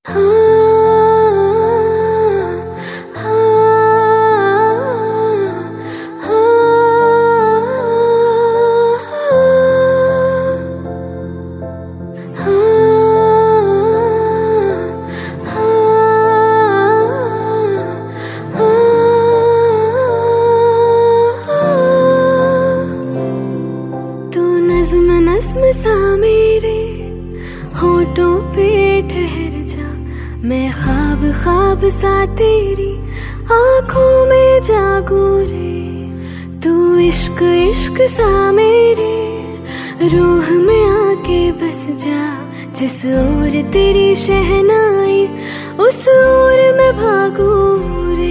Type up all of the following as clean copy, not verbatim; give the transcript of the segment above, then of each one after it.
नज़्म सा मेरे होठों पे ठहर जा, मैं ख्वाब ख्वाब सा तेरी आँखों में जागूं रे। तू इश्क इश्क सा मेरे रूह में आके बस जा, जिस ओर तेरी शहनाई उस ओर मैं भागूं रे।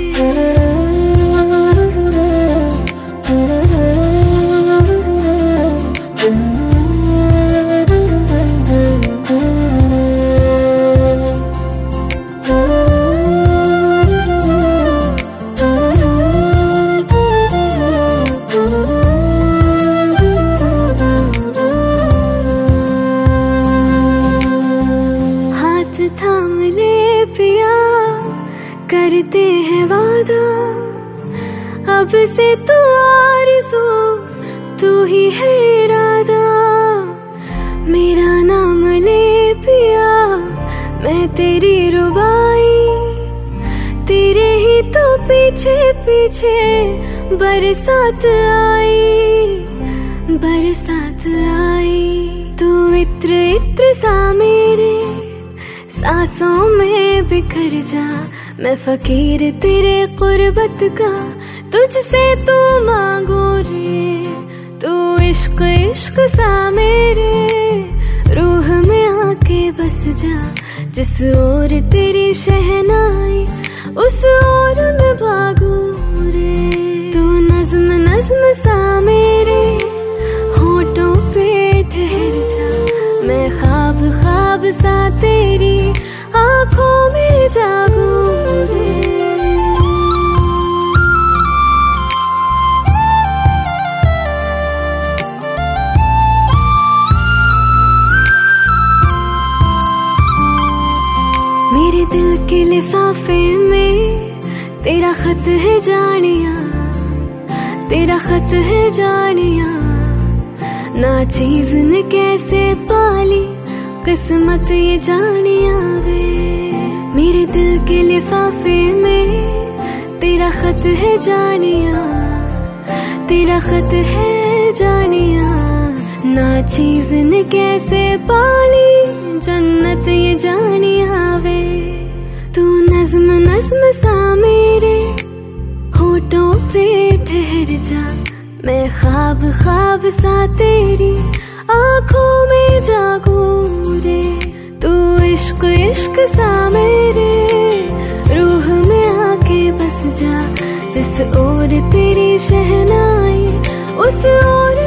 थाम ले पिया, करते हैं वादा, अब से तू आरज़ू तू ही है इरादा। मेरा नाम ले पिया, मैं तेरी रुबाई, तेरे ही तो पीछे पीछे बरसात आई, बरसात आई। तू इत्र इत्र सा मेरे सांसों में बिखर जा, मैं फकीर तेरे कुर्बत का तुझसे तो मांगू रे। तू इश्क इश्क सा मेरे रूह में आके बस जा, जिस ओर तेरी शहनाई उस ओर मैं भागू रे। तू नज़्म नज़्म सा मेरे होठों पे ठहर जा, मैं ख्वाब ख्वाब सा तेरी आँखों में जागूं रे। मेरे दिल के लिफाफे में तेरा खत है जानिया, तेरा खत है जानिया। ना चीज ने कैसे पाली किस्मत ये जानिया वे। मेरे दिल के लिफाफे में तेरा खत है जानिया, तेरा खत है जानिया। ना चीज ने कैसे पाली जन्नत ये जानिया वे। तू नज़्म नज़्म सा मेरे होठों पे ठहर जा, मैं ख्वाब ख्वाब सा तेरी आँखों में जागूं रे। तू इश्क इश्क सा मेरे रूह में आके बस जा, जिस ओर तेरी शहनाई उस ओर